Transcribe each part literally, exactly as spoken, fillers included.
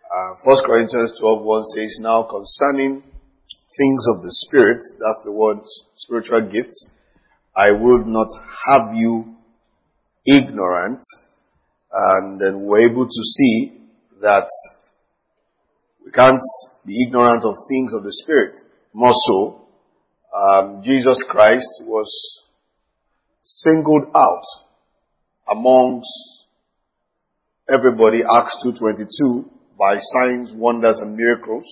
Uh, First Corinthians twelve one says, now concerning things of the Spirit, that's the word spiritual gifts, I would not have you ignorant. And then we're able to see that we can't be ignorant of things of the Spirit. More so, um, Jesus Christ was singled out amongst everybody, Acts two twenty-two, by signs, wonders, and miracles.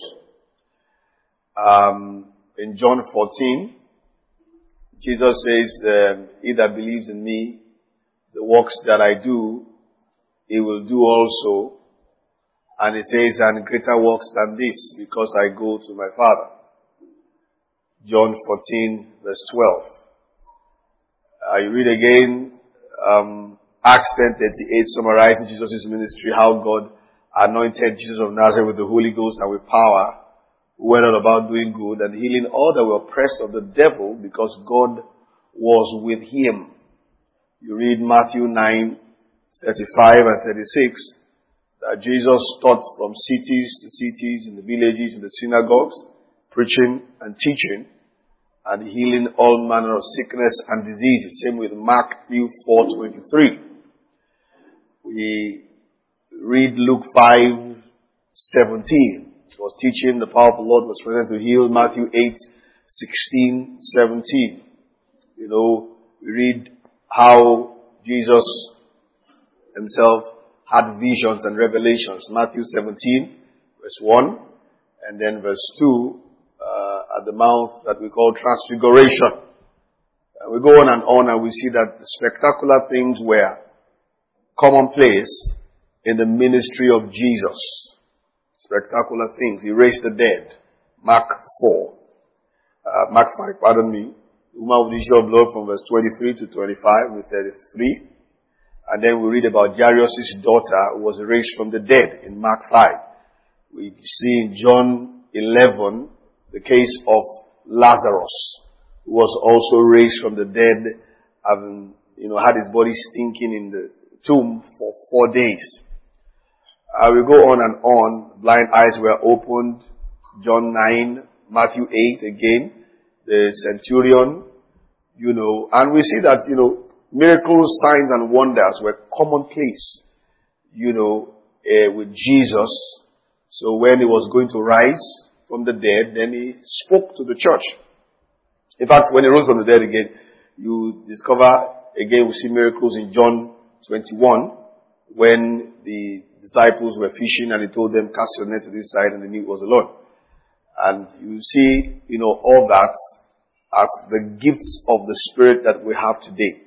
Um, in John fourteen, Jesus says, um, he that believes in me, the works that I do, he will do also. And he says, and greater works than this, because I go to my Father. John fourteen, verse twelve. Uh, you read again, um, Acts ten thirty-eight, summarizing Jesus' ministry, how God anointed Jesus of Nazareth with the Holy Ghost and with power, who went on about doing good and healing all that were oppressed of the devil, because God was with him. You read Matthew nine thirty-five and thirty-six, that Jesus taught from cities to cities, in the villages, in the synagogues, preaching and teaching, and healing all manner of sickness and diseases. Same with Matthew four twenty-three. We read Luke five seventeen. He was teaching, the power of the Lord was present to heal. Matthew eight sixteen seventeen. You know, we read how Jesus himself had visions and revelations. Matthew seventeen, verse one, and then verse two, uh, at the mount that we call Transfiguration. Uh, we go on and on, and we see that the spectacular things were commonplace in the ministry of Jesus. Spectacular things. He raised the dead. Mark four. Uh, Mark five, pardon me. The woman with the issue of blood from verse twenty-three to twenty-five with thirty-three. And then we read about Jairus' daughter who was raised from the dead in Mark five. We see in John eleven the case of Lazarus, who was also raised from the dead, having, you know, had his body stinking in the tomb for four days. I will go on and on. Blind eyes were opened. John nine, Matthew eight again. The centurion, you know, and we see that, you know, miracles, signs, and wonders were commonplace, you know, uh, with Jesus. So when he was going to rise from the dead, then he spoke to the church. In fact, when he rose from the dead again, you discover, again, we see miracles in John twenty-one, when the disciples were fishing and he told them, cast your net to this side, and the net was alone. And you see, you know, all that as the gifts of the Spirit that we have today.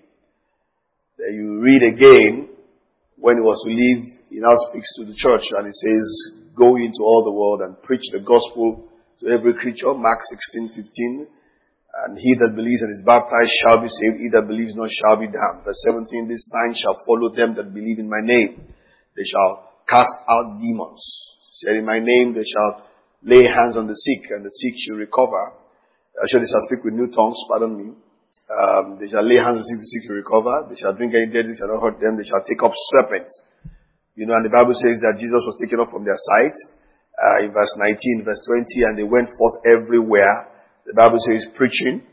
Then you read again, when he was to leave, he now speaks to the church and he says, go into all the world and preach the gospel to every creature. Mark sixteen fifteen. And he that believes and is baptized shall be saved. He that believes not shall be damned. Verse seventeen, this sign shall follow them that believe in my name. They shall cast out demons. He said, in my name they shall lay hands on the sick, and the sick shall recover. Actually, they shall speak with new tongues, pardon me. Um, they shall lay hands on the sick, the sick shall recover. They shall drink any deadly, shall not hurt them. They shall take up serpents. You know, and the Bible says that Jesus was taken up from their sight. Uh, in verse nineteen, verse twenty, and they went forth everywhere. The Bible says preaching.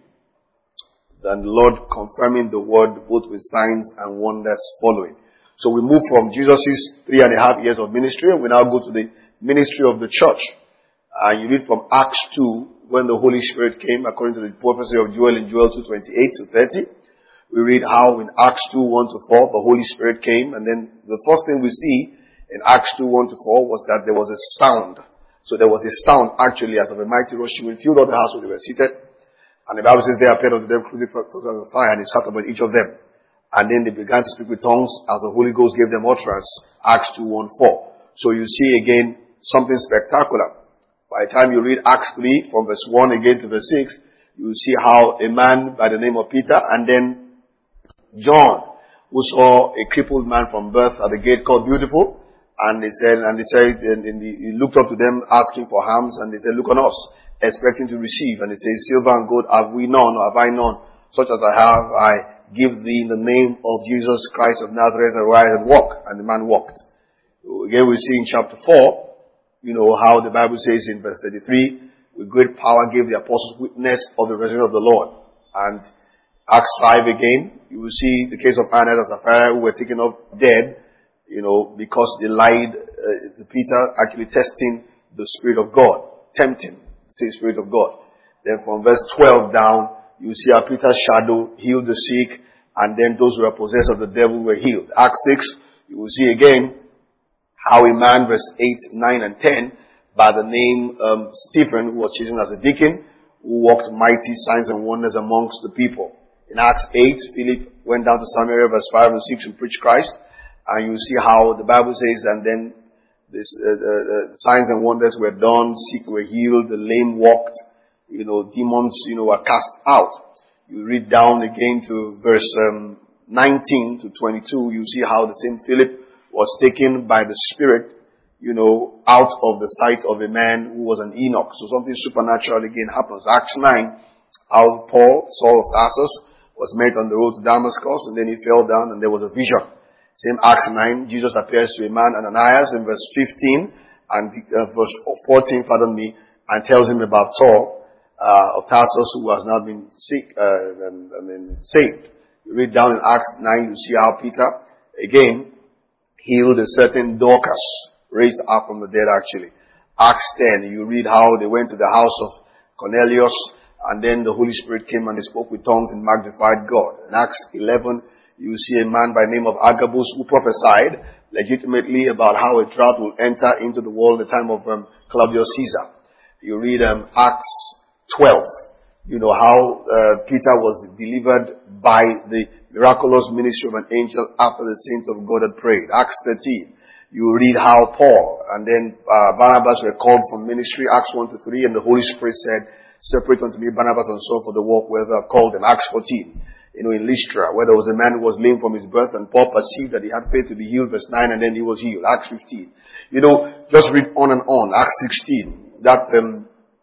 Then the Lord confirming the word both with signs and wonders following. So we move from Jesus' three and a half years of ministry, and we now go to the ministry of the church. Uh, you read from Acts two, when the Holy Spirit came, according to the prophecy of Joel in Joel two twenty-eight to thirty. We read how in Acts two one to four, the Holy Spirit came, and then the first thing we see in Acts two one to four was that there was a sound. So there was a sound actually as of a mighty rushing wind filled all the house where they were seated. And the Bible says they appeared unto them crucified of fire, and he sat upon each of them. And then they began to speak with tongues as the Holy Ghost gave them utterance. Acts two one four. So you see again something spectacular. By the time you read Acts three from verse one again to verse six, you will see how a man by the name of Peter and then John, who saw a crippled man from birth at the gate called Beautiful, and they said, and they said, and, and he looked up to them asking for alms, and they said, look on us, expecting to receive. And they said, silver and gold have we none, or have I none, such as I have, I give thee in the name of Jesus Christ of Nazareth, arise and walk. And the man walked. So again we see in chapter four, You know how the Bible says in verse thirty-three, with great power gave the apostles witness of the resurrection of the Lord. And Acts five again, you will see the case of Ananias and Sapphira who were taken up dead, you know, because they lied uh, to Peter, actually testing the Spirit of God, tempting the Spirit of God. Then from verse twelve down, you see how Peter's shadow healed the sick, and then those who were possessed of the devil were healed. Acts six, you will see again how a man, verse eight, nine, and ten, by the name um, Stephen, who was chosen as a deacon, who worked mighty signs and wonders amongst the people. In Acts eight, Philip went down to Samaria, verse five and six, to preach Christ. And you see how the Bible says, and then this, uh, uh, signs and wonders were done, sick were healed, the lame walked, you know, demons, you know, were cast out. You read down again to verse um, nineteen to twenty-two, you see how the same Philip was taken by the Spirit, you know, out of the sight of a man who was an Enoch. So something supernatural again happens. Acts nine, how Paul, Saul of Tarsus, was met on the road to Damascus, and then he fell down and there was a vision. Same Acts nine, Jesus appears to a man, Ananias, in verse fifteen, and uh, verse fourteen, pardon me, and tells him about Saul, uh, of Tarsus, who has not been sick, uh, and, I mean, saved. You read down in Acts nine, you see how Peter, again, healed a certain Dorcas, raised up from the dead actually. Acts ten, you read how they went to the house of Cornelius, and then the Holy Spirit came and they spoke with tongues and magnified God. In Acts eleven, you see a man by the name of Agabus who prophesied legitimately about how a drought will enter into the world at the time of um, Claudius Caesar. You read um, Acts twelve. You know how uh, Peter was delivered by the miraculous ministry of an angel after the saints of God had prayed. Acts thirteen. You read how Paul and then uh, Barnabas were called from ministry. Acts one to three, and the Holy Spirit said, "Separate unto me Barnabas and Saul for the work whether I've called them." Acts fourteen. You know, in Lystra, where there was a man who was lame from his birth, and Paul perceived that he had faith to be healed, verse nine, and then he was healed. Acts fifteen. You know, just read on and on. Acts sixteen. That um,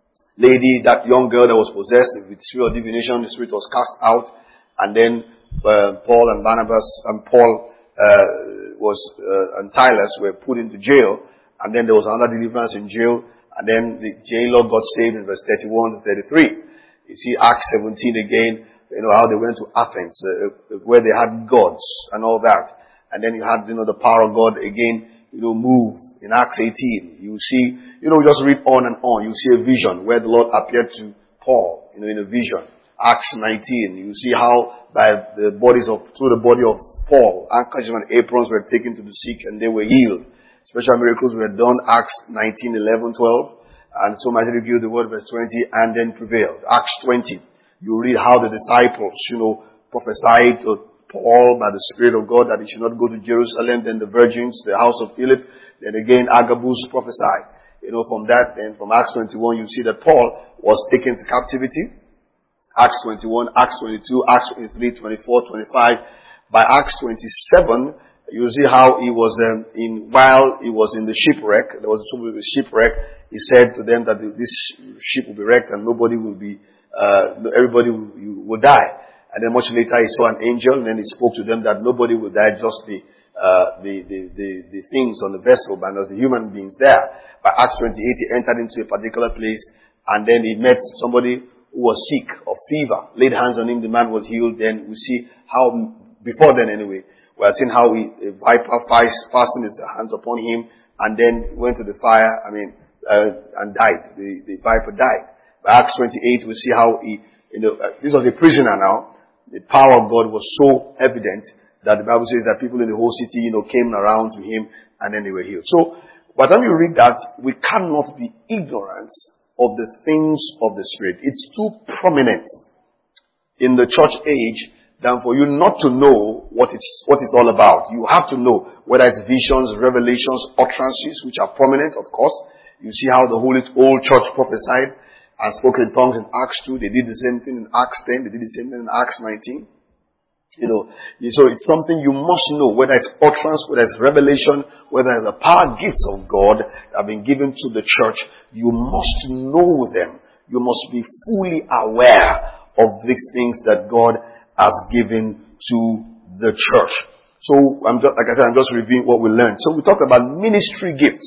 lady, that young girl that was possessed with spirit of divination, the spirit was cast out, and then uh, Paul and Barnabas and Paul uh, was uh, and Silas were put into jail, and then there was another deliverance in jail, and then the jailer got saved in verse thirty-one to thirty-three. You see Acts seventeen again. You know, how they went to Athens, uh, where they had gods and all that. And then you had, you know, the power of God again, you know, move in Acts eighteen. You see, you know, just read on and on. You see a vision where the Lord appeared to Paul, you know, in a vision. Acts nineteen. You see how by the bodies of, through the body of Paul, handkerchiefs and aprons were taken to the sick and they were healed. Special miracles were done. Acts nineteen, eleven, twelve. And so might reveal the word, verse twenty, and then prevailed. Acts twenty. You read how the disciples, you know, prophesied to Paul by the Spirit of God that he should not go to Jerusalem, then the virgins, the house of Philip, then again Agabus prophesied. You know, from that, then from Acts twenty-one, you see that Paul was taken to captivity. Acts twenty-one, Acts twenty-two, Acts twenty-three, twenty-four, twenty-five. By Acts twenty-seven, you see how he was um, in, while he was in the shipwreck, there was a shipwreck, he said to them that this ship will be wrecked and nobody will be Uh, everybody will, will die. And then much later he saw an angel, and then he spoke to them that nobody will die, just the, uh, the, the, the, the things on the vessel, but not the human beings there. By Acts twenty-eight, he entered into a particular place, and then he met somebody who was sick of fever, laid hands on him, the man was healed. Then we see how, before then anyway, we are seeing how he, a viper fastened his hands upon him, and then went to the fire, I mean, uh, and died. The, the viper died. By Acts twenty-eight, we see how he, you know, uh, this was a prisoner now. The power of God was so evident that the Bible says that people in the whole city, you know, came around to him and then they were healed. So, by the time you read that, we cannot be ignorant of the things of the Spirit. It's too prominent in the church age than for you not to know what it's, what it's all about. You have to know whether it's visions, revelations, utterances, which are prominent, of course. You see how the whole old church prophesied and spoke in tongues in Acts two. They did the same thing in Acts ten. They did the same thing in Acts nineteen. You know, so it's something you must know, whether it's utterance, whether it's revelation, whether it's the power gifts of God that have been given to the church. You must know them. You must be fully aware of these things that God has given to the church. So, I'm just, like I said, I'm just reviewing what we learned. So we talked about ministry gifts.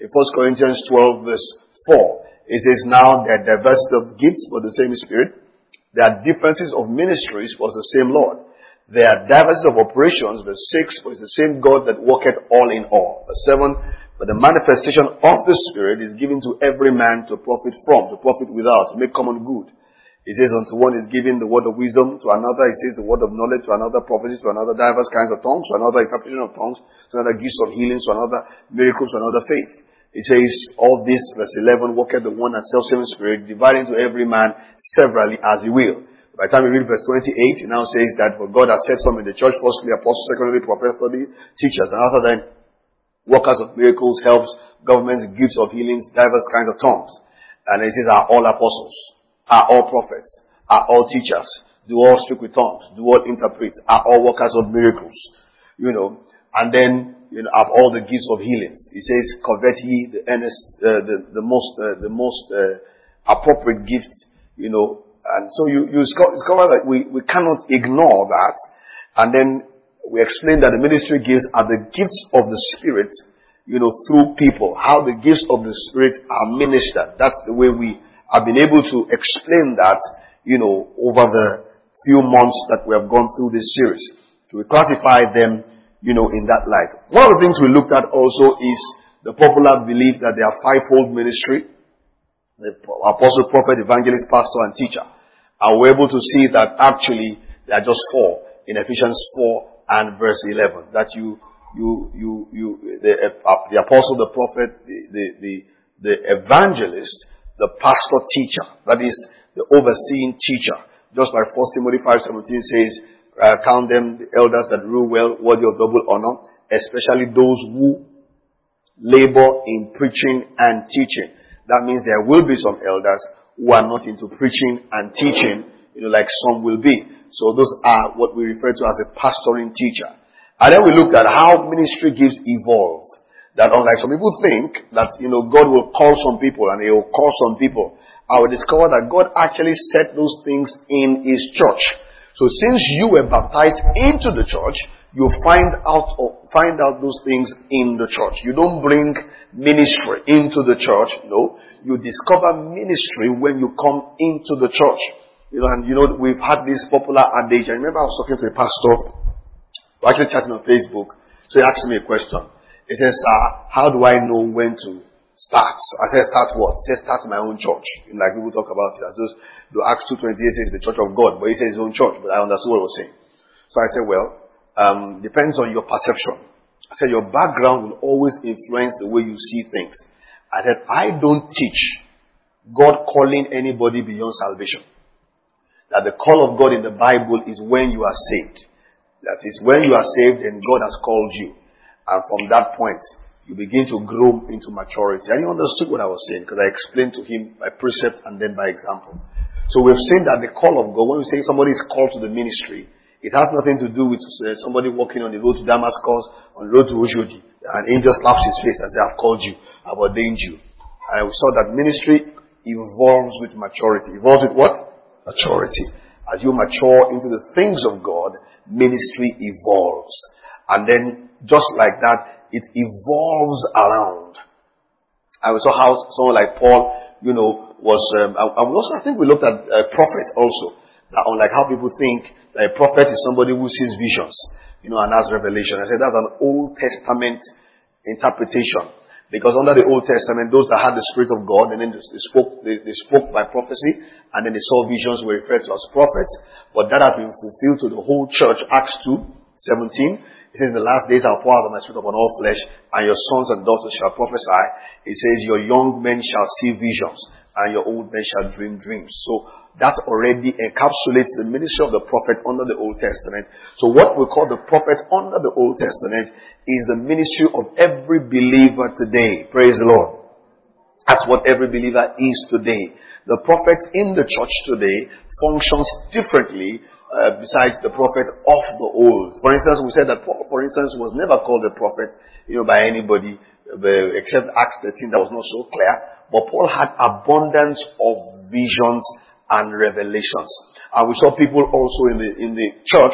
In First Corinthians twelve verse four, it says, now there are diversity of gifts for the same Spirit. There are differences of ministries for the same Lord. There are diversities of operations, verse six, for it's the same God that worketh all in all. Verse seven, but the manifestation of the Spirit is given to every man to profit from, to profit without, to make common good. It says, unto one is given the word of wisdom, to another it says the word of knowledge, to another prophecy, to another diverse kinds of tongues, to another interpretation of tongues, to another gifts of healings, to another miracles, to another faith. It says, all this, verse eleven, worketh the one and self-same Spirit, dividing to every man severally as he will. By the time we read verse twenty-eight, it now says that for God has set some in the church, firstly apostles, secondly prophets, thirdly teachers, and after then workers of miracles, helps, governments, gifts of healings, diverse kinds of tongues. And it says, are all apostles, are all prophets, are all teachers, do all speak with tongues, do all interpret, are all workers of miracles, you know, and then, you know, have all the gifts of healings. It says, covet ye the earnest, uh, the, the most, uh, the most, uh, appropriate gift, you know, and so you, you discover that we, we cannot ignore that. And then we explain that the ministry gifts are the gifts of the Spirit, you know, through people. How the gifts of the Spirit are ministered. That's the way we have been able to explain that, you know, over the few months that we have gone through this series. So we classify them, you know, in that light. One of the things we looked at also is the popular belief that they are fivefold ministry. The apostle, prophet, evangelist, pastor, and teacher. And we're able to see that actually they are just four in Ephesians four and verse eleven. That you, you, you, you, the, uh, the apostle, the prophet, the, the, the, the evangelist, the pastor, teacher. That is the overseeing teacher. Just like First Timothy five seventeen says, uh, count them the elders that rule well, worthy of double honor, especially those who labor in preaching and teaching. That means there will be some elders who are not into preaching and teaching, you know, like some will be. So those are what we refer to as a pastoring teacher. And then we looked at how ministry gifts evolve. That unlike some people think that, you know, God will call some people and He will call some people. I will discover that God actually set those things in His church. So since you were baptized into the church, you find out or find out those things in the church. You don't bring ministry into the church. No, you discover ministry when you come into the church. You know, and you know we've had this popular adage. I remember I was talking to a pastor, we're actually chatting on Facebook. So he asked me a question. He says, uh, "How do I know when to start?" I said, "Start what?" He said, "Start my own church." You know, like people talk about it. As those, the Acts two twenty-eight says the church of God, but he says his own church. But I understood what he was saying. So I said, well. Um, depends on your perception. I said your background will always influence the way you see things. I said I don't teach God calling anybody beyond salvation. That the call of God in the Bible is when you are saved. That is when you are saved and God has called you. And from that point, you begin to grow into maturity. And he understood what I was saying because I explained to him by precept and then by example. So we've seen that the call of God, when we say somebody is called to the ministry, it has nothing to do with uh, somebody walking on the road to Damascus, on the road to Oshodi. An angel slaps his face and says, I've called you, I've ordained you. And we saw that ministry evolves with maturity. Evolves with what? Maturity. As you mature into the things of God, ministry evolves. And then, just like that, it evolves around. And we saw how someone like Paul, you know, was, um, and we also, I think we looked at a prophet also. That unlike how people think, that a prophet is somebody who sees visions, you know, and has revelation. I said that's an Old Testament interpretation. Because under the Old Testament, those that had the Spirit of God, and then they spoke, they, they spoke by prophecy, and then they saw visions were referred to as prophets. But that has been fulfilled to the whole church. Acts two seventeen. It says, the last days I'll pour out of my Spirit upon all flesh, and your sons and daughters shall prophesy. It says, your young men shall see visions, and your old men shall dream dreams. So, that already encapsulates the ministry of the prophet under the Old Testament. So what we call the prophet under the Old Testament is the ministry of every believer today. Praise the Lord. That's what every believer is today. The prophet in the church today functions differently uh, besides the prophet of the old. For instance, we said that Paul, for instance, was never called a prophet, you know, by anybody uh, except Acts thirteen. That was not so clear. But Paul had abundance of visions and revelations. And we saw people also in the in the church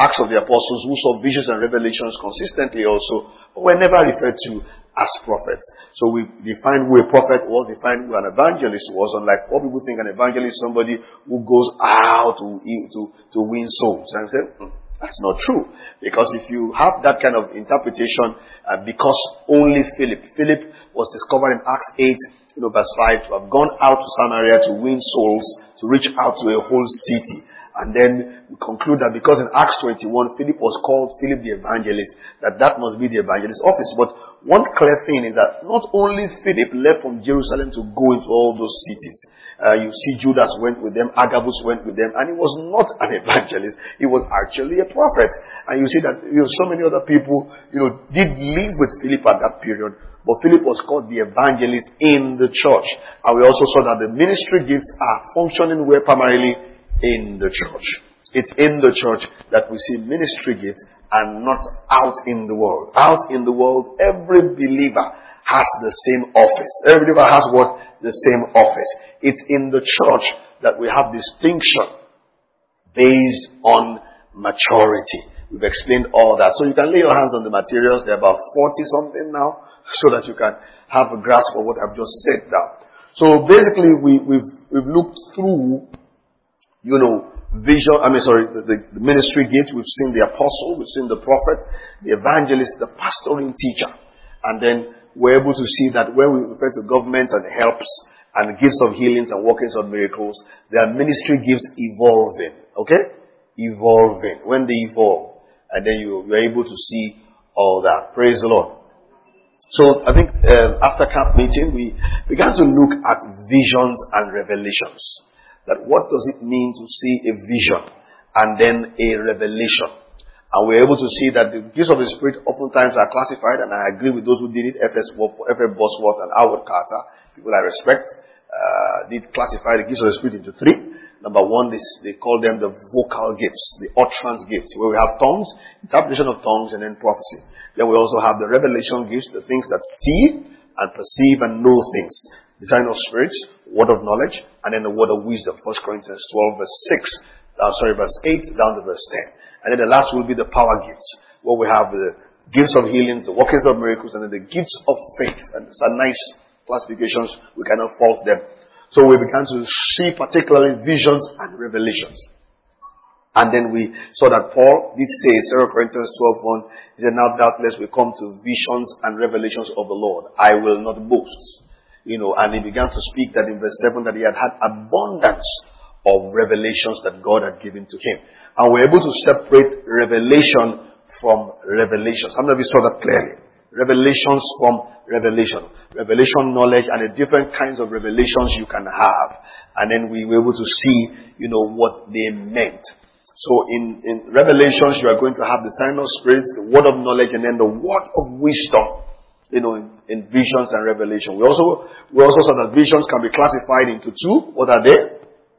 Acts of the Apostles who saw visions and revelations consistently also, but were never referred to as prophets. So we defined who a prophet was, defined who an evangelist was, unlike what people think an evangelist is somebody who goes out to, to, to win souls. And I said, hmm, that's not true. Because if you have that kind of interpretation, uh, because only Philip, Philip was discovered in Acts eight, you know, verse five, to have gone out to Samaria to win souls, to reach out to a whole city. And then we conclude that because in Acts twenty-one, Philip was called Philip the evangelist, that that must be the evangelist's office. But one clear thing is that not only Philip left from Jerusalem to go into all those cities. Uh, you see Judas went with them, Agabus went with them, and he was not an evangelist. He was actually a prophet. And you see that, you know, so many other people, you know, did live with Philip at that period. But Philip was called the evangelist in the church. And we also saw that the ministry gifts are functioning where primarily in the church. It's in the church that we see ministry gifts and not out in the world. Out in the world, every believer has the same office. Every believer has what? The same office. It's in the church that we have distinction based on maturity. We've explained all that. So you can lay your hands on the materials. They're about forty something now, so that you can have a grasp of what I've just said now. So basically we, we've, we've looked through, you know, vision, I mean, sorry, the, the, the ministry gifts. We've seen the apostle, we've seen the prophet, the evangelist, the pastoring teacher. And then we're able to see that when we refer to government and helps and gifts of healings and workings of miracles, their ministry gifts evolving. Okay? Evolving. When they evolve. And then you, you're able to see all that. Praise the Lord. So I think uh, after camp meeting, we began to look at visions and revelations. That what does it mean to see a vision and then a revelation? And we're able to see that the gifts of the Spirit oftentimes are classified, and I agree with those who did it, F S Bosworth and Howard Carter, people I respect, uh, did classify the gifts of the Spirit into three. Number one, this, they call them the vocal gifts, the utterance gifts, where we have tongues, interpretation of tongues, and then prophecy. Then we also have the revelation gifts, the things that see and perceive and know things. The sign of spirits, word of knowledge, and then the word of wisdom. First Corinthians twelve verse six, uh, sorry, verse eight down to verse ten. And then the last will be the power gifts, where we have the gifts of healing, the workings of miracles, and then the gifts of faith. And these are nice classifications. We cannot fault them. So we began to see particularly visions and revelations. And then we saw that Paul did say, Second Corinthians twelve one, he said, now doubtless we come to visions and revelations of the Lord. I will not boast. You know, and he began to speak that in verse seven that he had had abundance of revelations that God had given to him. And we're able to separate revelation from revelations. How many of you saw that clearly? Revelations from revelation. Revelation knowledge and the different kinds of revelations you can have. And then we were able to see, you know, what they meant. So in, in revelations, you are going to have the sign of spirits, the word of knowledge, and then the word of wisdom. You know, in, in visions and revelation. We also, we also saw that visions can be classified into two. What are they?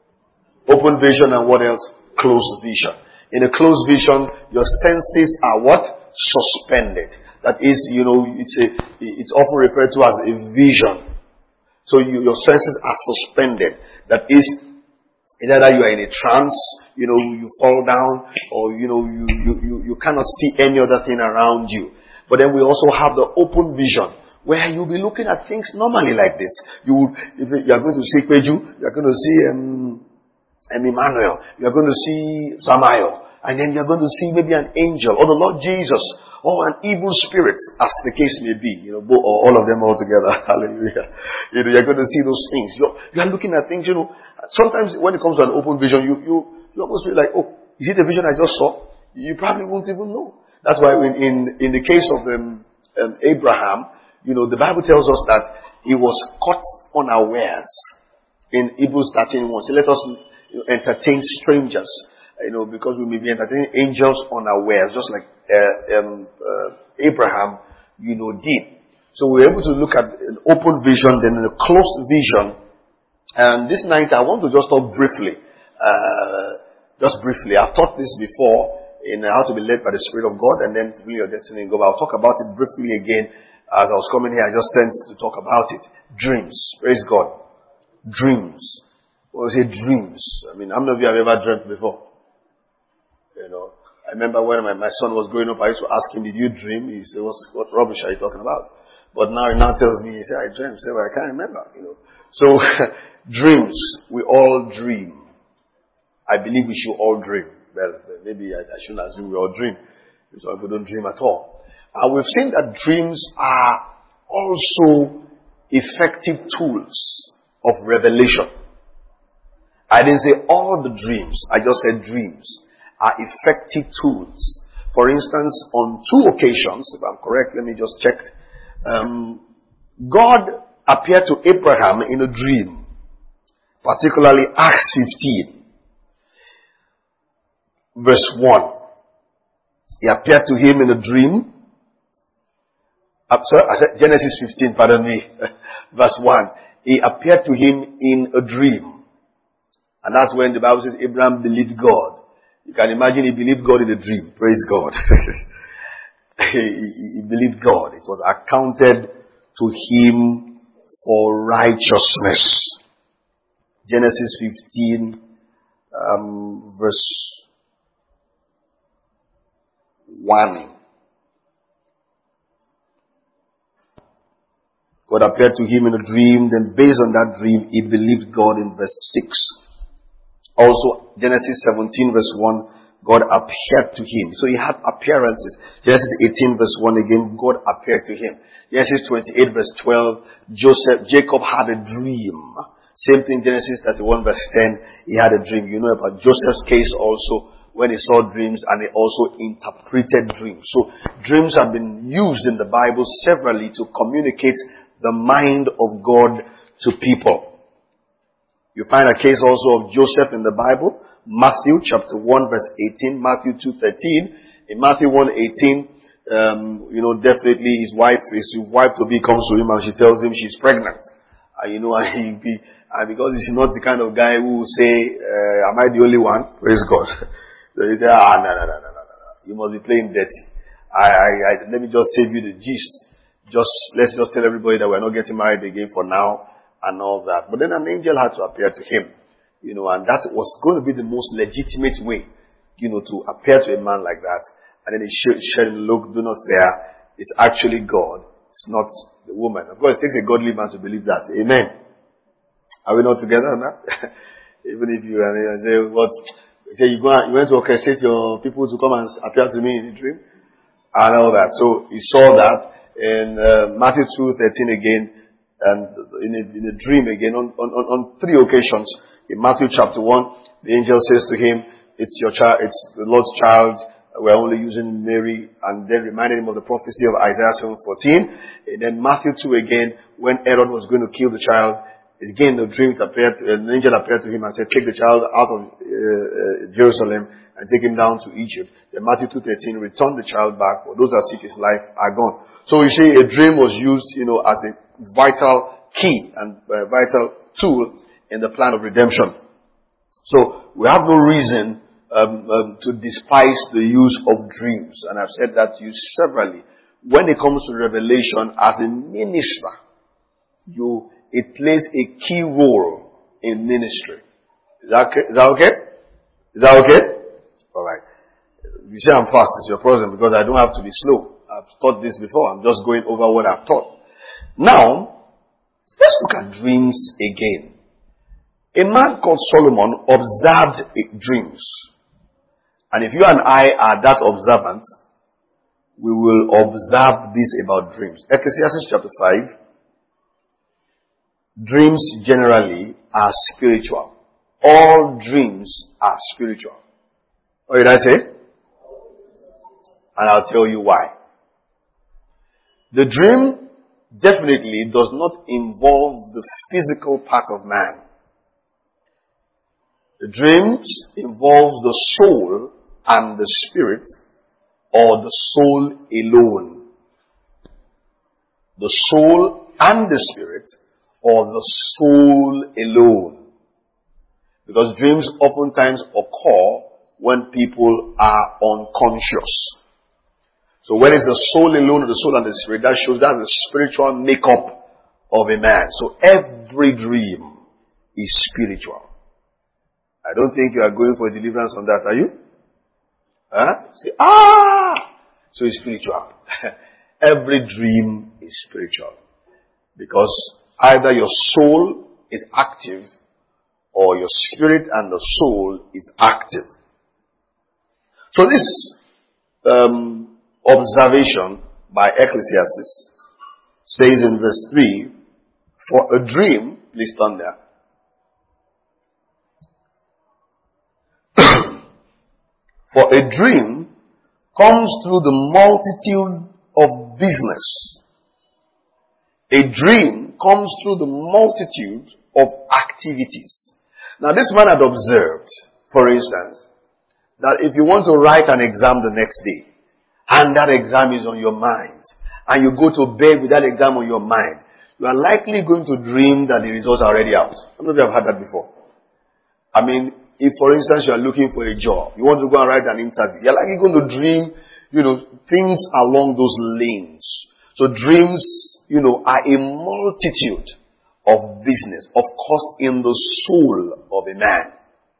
Open vision and what else? Closed vision. In a closed vision, your senses are what? Suspended. That is, you know, it's a, it's often referred to as a vision. So you, your senses are suspended. That is, either you are in a trance, you know, you fall down, or, you know, you, you, you, you cannot see any other thing around you. But then we also have the open vision, where you'll be looking at things normally like this. You would, if you are going to see Peju, you are going to see um, um, Emmanuel, you are going to see Samael, and then you are going to see maybe an angel, or the Lord Jesus, or an evil spirit, as the case may be. You know, or all of them all together. Hallelujah. You know, you are going to see those things. You're, you are looking at things, you know. Sometimes when it comes to an open vision, you, you, you almost feel like, oh, is it the vision I just saw? You probably won't even know. That's why in, in, in the case of um, um, Abraham, you know, the Bible tells us that he was caught unawares in Hebrews thirteen one. So let us you know, entertain strangers, you know, because we may be entertaining angels unawares, just like uh, um, uh, Abraham, you know, did. So we're able to look at an open vision, then a closed vision. And this night I want to just talk briefly, uh, just briefly. I've taught this before, in how to be led by the Spirit of God and then fulfill your destiny in God. I'll talk about it briefly again. As I was coming here, I just sensed to talk about it. Dreams. Praise God. Dreams. What was it? Dreams. I mean, how many of you have ever dreamt before? You know, I remember when my, my son was growing up, I used to ask him, did you dream? He said, what, what rubbish are you talking about? But now he now tells me, he said, I dreamed. I said, well, I can't remember, you know. So, dreams, we all dream. I believe we should all dream. Well, maybe I, I shouldn't assume we all dream. Some people don't dream at all. And we've seen that dreams are also effective tools of revelation. I didn't say all the dreams. I just said dreams are effective tools. For instance, on two occasions, if I'm correct, let me just check. Um, God appeared to Abraham in a dream, particularly Acts fifteen, verse one. He appeared to him in a dream. Uh, sorry, I said Genesis fifteen, pardon me, verse one. He appeared to him in a dream. And that's when the Bible says Abraham believed God. You can imagine he believed God in a dream. Praise God. he, he believed God. It was accounted to him for righteousness. Genesis fifteen, um, verse one. God appeared to him in a dream. Then based on that dream, he believed God in verse six. Also, Genesis seventeen verse one, God appeared to him. So he had appearances. Genesis eighteen verse one again, God appeared to him. Genesis twenty-eight verse twelve, Joseph, Jacob had a dream. Same thing, Genesis thirty-one verse ten, he had a dream. You know about Joseph's case also, when he saw dreams and he also interpreted dreams. So dreams have been used in the Bible severally to communicate the mind of God to people. You find a case also of Joseph in the Bible. Matthew chapter one verse eighteen, Matthew two thirteen. In Matthew one eighteen, um, you know, definitely his wife, his wife to be comes to him and she tells him she's pregnant. And you know, and he be, and because he's not the kind of guy who will say, uh, am I the only one? Praise God. So he say, ah, no, no, no, no, no, no. You must be playing dirty. I, I, I, let me just save you the gist. Just, let's just tell everybody that we're not getting married again for now. And all that. But then an angel had to appear to him. You know, and that was going to be the most legitimate way, you know, to appear to a man like that. And then he said, look, do not fear. It's actually God. It's not the woman. Of course, it takes a godly man to believe that. Amen. Are we not together on that? Even if you uh, say, what? Say you, go, you went to orchestrate your people to come and appear to me in a dream. And all that. So he saw that in uh, Matthew two thirteen again. And in a, in a dream again, on, on, on three occasions, in Matthew chapter one, the angel says to him, it's your child, it's the Lord's child, we're only using Mary, and then reminded him of the prophecy of Isaiah seven fourteen. And then Matthew two again, when Herod was going to kill the child, again the dream appeared, an angel appeared to him and said, take the child out of uh, uh, Jerusalem and take him down to Egypt. Then Matthew two thirteen, return the child back, for those that seek his life are gone. So you see, a dream was used, you know, as a vital key and uh, vital tool in the plan of redemption. So we have no reason um, um, to despise the use of dreams, and I've said that to you severally. When it comes to revelation, as a minister, you it plays a key role in ministry. Is that okay? Is that okay? Is that okay? All right. You say I'm fast, it's your problem because I don't have to be slow. I've taught this before. I'm just going over what I've taught. Now, let's look at dreams again. A man called Solomon observed dreams. And if you and I are that observant, we will observe this about dreams. Ecclesiastes chapter five. Dreams generally are spiritual. All dreams are spiritual. What did I say? And I'll tell you why. The dream definitely does not involve the physical part of man. The dreams involve the soul and the spirit, or the soul alone. The soul and the spirit, or the soul alone. Because dreams oftentimes occur when people are unconscious. So when it's the soul alone, or the soul and the spirit, that shows that the spiritual makeup of a man. So every dream is spiritual. I don't think you are going for a deliverance on that, are you? Huh? Say, ah! So it's spiritual. Every dream is spiritual. Because either your soul is active or your spirit and the soul is active. So this um, observation by Ecclesiastes says in verse three, for a dream, please turn there. For a dream comes through the multitude of business. A dream comes through the multitude of activities. Now this man had observed, for instance, that if you want to write an exam the next day, and that exam is on your mind, and you go to bed with that exam on your mind, you are likely going to dream that the results are already out. How many of you have had that before? I mean, if, for instance, you are looking for a job, you want to go and write an interview, you're likely going to dream, you know, things along those lanes. So dreams, you know, are a multitude of business, of course, in the soul of a man.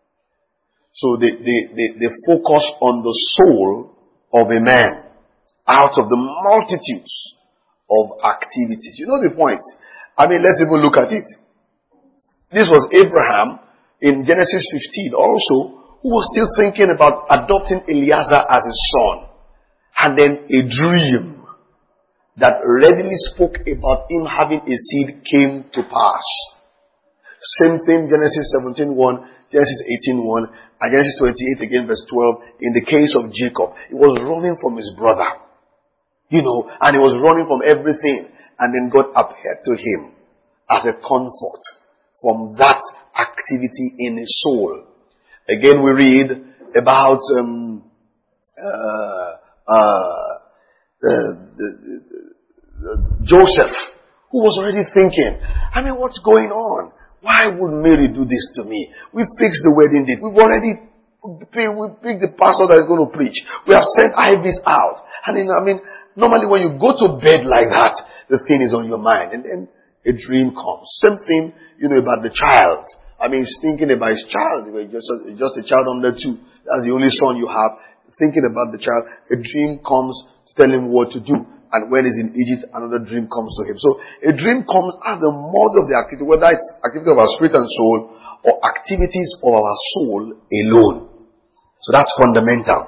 So they, they, they, they focus on the soul of a man out of the multitudes of activities. You know the point. I mean, let's even look at it. This was Abraham in Genesis fifteen also, who was still thinking about adopting Eliezer as his son. And then a dream that readily spoke about him having a seed came to pass. Same thing, Genesis seventeen one, Genesis eighteen one, and Genesis twenty-eight again verse twelve, in the case of Jacob. He was running from his brother. You know, and he was running from everything. And then God appeared to him as a comfort from that activity in his soul. Again, we read about um, uh, uh, the, the, the, Joseph, who was already thinking, I mean, what's going on? Why would Mary do this to me? We fixed the wedding date. We've already we picked the pastor that is going to preach. We have sent Ivies out. And then, I mean, normally when you go to bed like that, the thing is on your mind. And then a dream comes. Same thing, you know, about the child. I mean, he's thinking about his child. Just, just a child under two. That's the only son you have. Thinking about the child. A dream comes to tell him what to do. And when he's in Egypt, another dream comes to him. So a dream comes as the mode of the activity, whether it's activity of our spirit and soul or activities of our soul alone. So that's fundamental.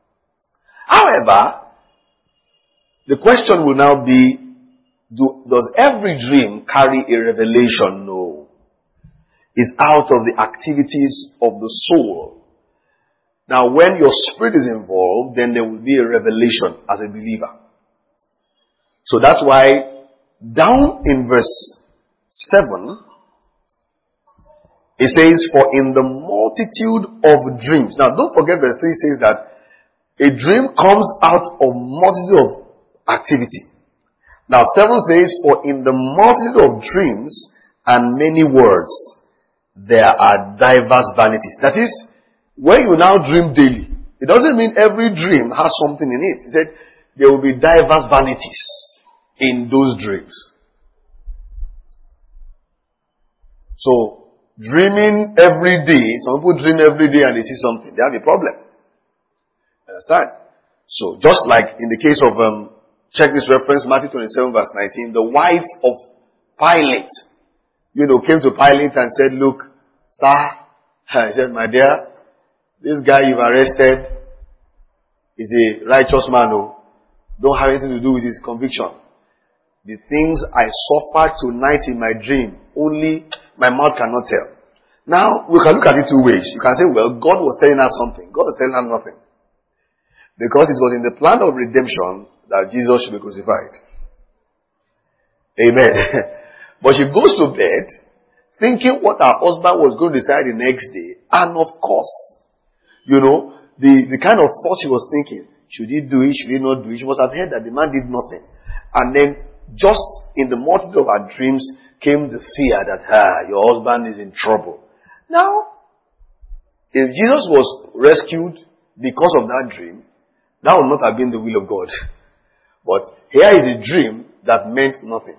However, the question will now be, do, does every dream carry a revelation? No. It's out of the activities of the soul. Now, when your spirit is involved, then there will be a revelation as a believer. So that's why down in verse seven, it says, for in the multitude of dreams. Now don't forget verse three says that a dream comes out of multitude of activity. Now seven says, for in the multitude of dreams and many words, there are diverse vanities. That is, when you now dream daily, it doesn't mean every dream has something in it. He said, there will be diverse vanities in those dreams. So, dreaming every day, some people dream every day and they see something. They have a problem. Understand? So, just like in the case of, um, check this reference, Matthew twenty-seven verse nineteen, the wife of Pilate, you know, came to Pilate and said, look, sir, he said, my dear, this guy you've arrested is a righteous man who don't have anything to do with his conviction. The things I suffered tonight in my dream, only my mouth cannot tell. Now, we can look at it two ways. You can say, well, God was telling us something. God was telling us nothing. Because it was in the plan of redemption that Jesus should be crucified. Amen. But she goes to bed thinking what her husband was going to decide the next day. And of course, you know, the, the kind of thought she was thinking, should he do it, should he not do it? She must have heard that the man did nothing. And then, just in the multitude of her dreams came the fear that, ah, your husband is in trouble. Now, if Jesus was rescued because of that dream, that would not have been the will of God. But here is a dream that meant nothing.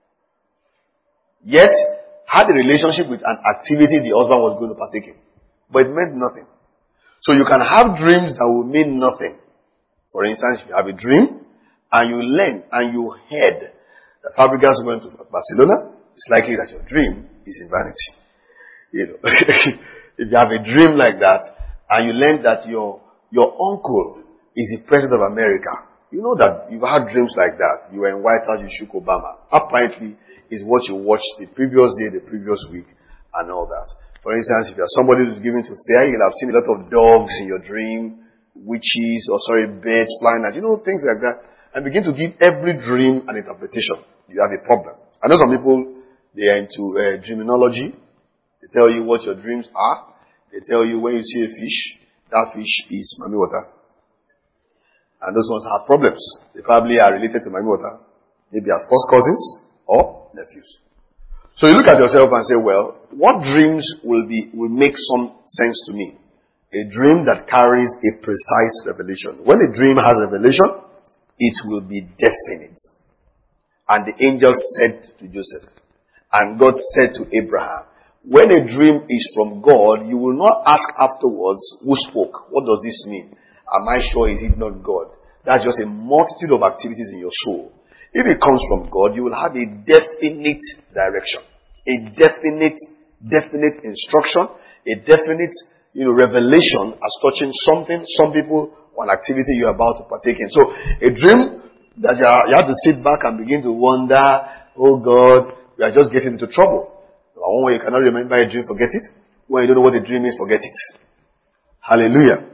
Yet, had a relationship with an activity the husband was going to partake in. But it meant nothing. So you can have dreams that will mean nothing. For instance, if you have a dream and you learn and you heard that Fabregas went to Barcelona, it's likely that your dream is in vanity. You know, if you have a dream like that and you learn that your your uncle is the president of America, you know that you've had dreams like that. You were in White House, you shook Obama. Apparently, is what you watched the previous day, the previous week, and all that. For instance, if you're somebody who's given to fear, you'll have seen a lot of dogs in your dream, witches, or sorry, birds flying at you, know, things like that, and begin to give every dream an interpretation. You have a problem. I know some people, they are into uh, dreamology. They tell you what your dreams are. They tell you when you see a fish, that fish is Mami Water. And those ones have problems. They probably are related to Mami Water. Maybe as first cousins or nephews. So you look at yourself and say, well, what dreams will be will make some sense to me? A dream that carries a precise revelation. When a dream has revelation, it will be definite. And the angel said to Joseph, and God said to Abraham, when a dream is from God, you will not ask afterwards, who spoke? What does this mean? Am I sure is it not God? That's just a multitude of activities in your soul. If it comes from God, you will have a definite direction, a definite, definite instruction, a definite, you know, revelation as touching something, some people, or an activity you're about to partake in. So, a dream that you, are, you have to sit back and begin to wonder, oh God, we are just getting into trouble. One way you cannot remember a dream, forget it. When you don't know what a dream is, forget it. Hallelujah.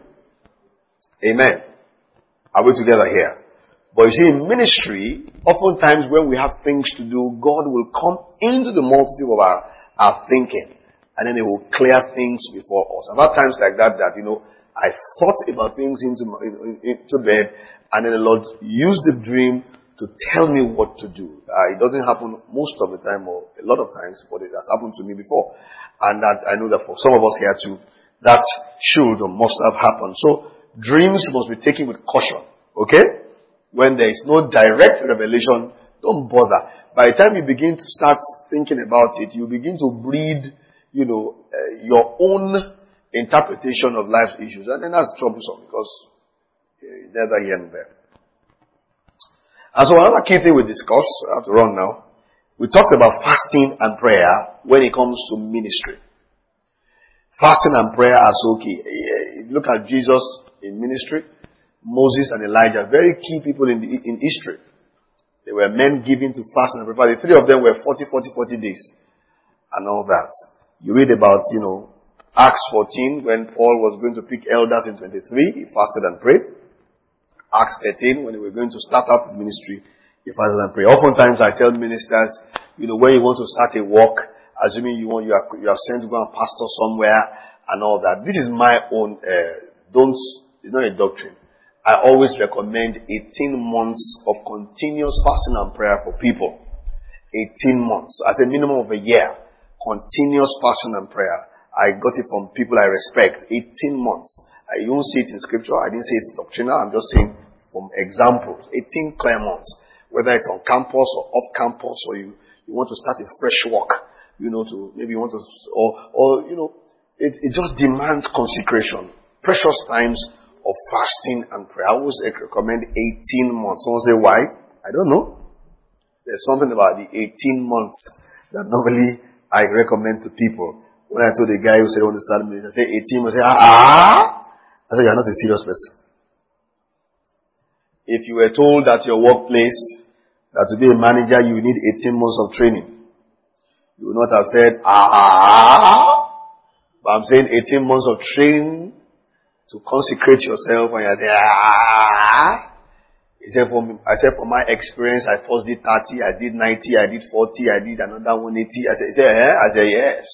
Amen. Are we together here? But you see, in ministry, oftentimes when we have things to do, God will come into the multitude of our, our thinking. And then He will clear things before us. I've had times like that, that, you know, I thought about things into, my, into bed, and then the Lord used the dream to tell me what to do. Uh, it doesn't happen most of the time, or a lot of times, but it has happened to me before. And that I know that for some of us here too, that should or must have happened. So, dreams must be taken with caution. Okay? When there is no direct revelation, don't bother. By the time you begin to start thinking about it, you begin to breed, you know, uh, your own interpretation of life's issues. And then that's troublesome because uh, neither here nor there. And so another key thing we discussed, I have to run now, we talked about fasting and prayer when it comes to ministry. Fasting and prayer are so key. If you look at Jesus in ministry, Moses and Elijah, very key people in the, in history. They were men given to fast and prayer. The three of them were forty, forty, forty days. And all that. You read about, you know, Acts fourteen, when Paul was going to pick elders in twenty-three, he fasted and prayed. Acts thirteen, when they were going to start up ministry, he fasted and prayed. Oftentimes I tell ministers, you know, when you want to start a work, assuming you want, you are, you are sent to go and pastor somewhere and all that. This is my own, uh, don't, it's not a doctrine. I always recommend eighteen months of continuous fasting and prayer for people. eighteen months. As a minimum of a year. Continuous fasting and prayer. I got it from people I respect. eighteen months. I don't see it in scripture. I didn't say it's doctrinal. I'm just saying from examples. eighteen clear months. Whether it's on campus or off campus, or you, you want to start a fresh walk. You know, to, maybe you want to, or, or, you know, it, it just demands consecration. Precious times of fasting and prayer. I always recommend eighteen months. Someone say, why? I don't know. There's something about the eighteen months that normally I recommend to people. When I told the guy who said, I want to start ministry, I said eighteen months, I said, ah! I said, you're not a serious person. If you were told at your workplace that to be a manager, you need eighteen months of training, you would not have said, ah! But I'm saying eighteen months of training to consecrate yourself, and you're there. Ah! He said, for me, I said, from my experience, I first did thirty, I did ninety, I did forty, I did another one eighty. I said, he said, eh? I said, yes.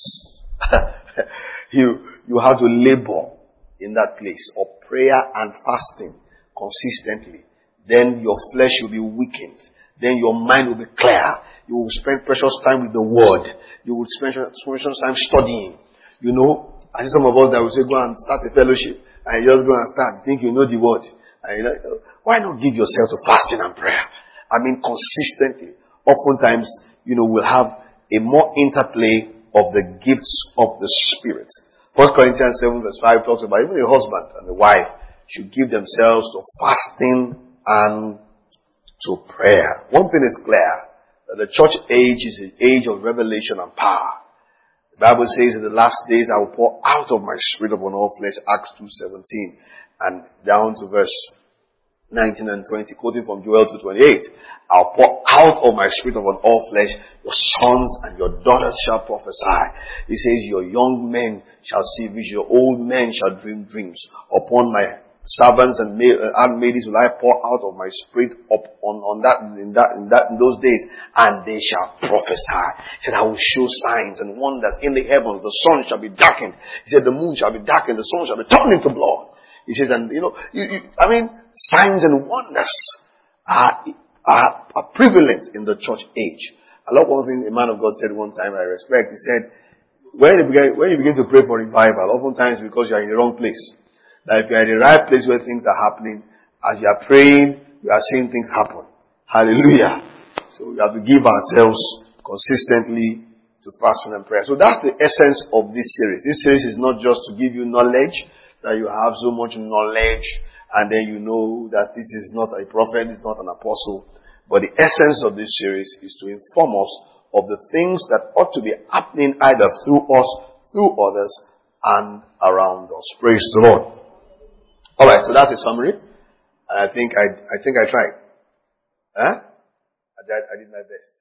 you, you have to labor in that place of prayer and fasting consistently. Then your flesh will be weakened. Then your mind will be clear. You will spend precious time with the word. You will spend precious time studying. You know, I see some of us that will say, go and start a fellowship. And you just go and start. You think you know the word. And you know, why not give yourself to fasting and prayer? I mean, consistently. Oftentimes, you know, we'll have a more interplay of the gifts of the Spirit. First Corinthians seven verse five talks about even a husband and a wife should give themselves to fasting and to prayer. One thing is clear, that the church age is an age of revelation and power. The Bible says in the last days I will pour out of my spirit upon all flesh, Acts two seventeen, and down to verse nineteen and twenty, quoting from Joel two twenty-eight. I'll pour out of my spirit upon all flesh. Your sons and your daughters shall prophesy. He says, your young men shall see visions. Your old men shall dream dreams. Upon my servants and handmaids will I pour out of my spirit up on, on that, in that, in that, in those days, and they shall prophesy. He said, I will show signs and wonders in the heavens. The sun shall be darkened. He said, the moon shall be darkened. The sun shall be turned into blood. He says, and you know, you, you, I mean, signs and wonders are, are, are prevalent in the church age. I love one thing a man of God said one time I respect. He said, when you begin, when you begin to pray for revival, oftentimes because you are in the wrong place. That if you are in the right place where things are happening, as you are praying, you are seeing things happen. Hallelujah. So we have to give ourselves consistently to fasting and prayer. So that's the essence of this series. This series is not just to give you knowledge, that you have so much knowledge, and then you know that this is not a prophet, it's not an apostle. But the essence of this series is to inform us of the things that ought to be happening either through us, through others, and around us. Praise the Lord. Alright, so that's a summary. And I think I, I think I tried. Huh? I did, I did my best.